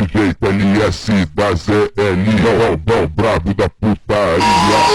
DJ LS da ZL, é o brabo da putaria.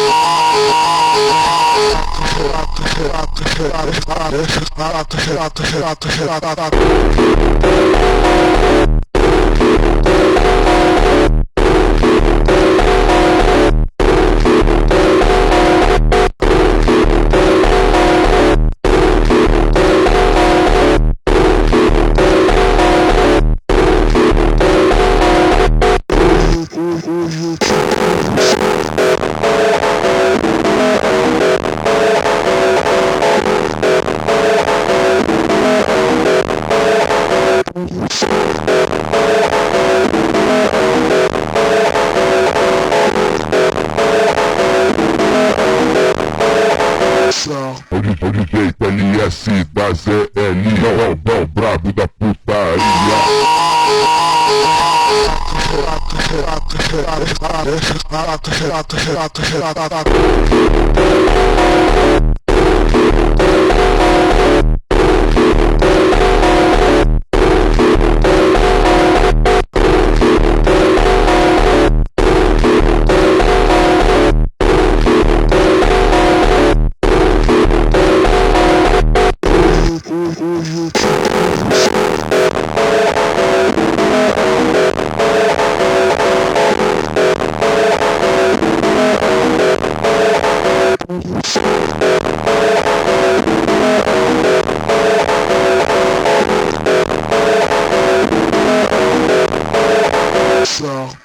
O DJ LS da ZL, é o brabo da putaria. Show.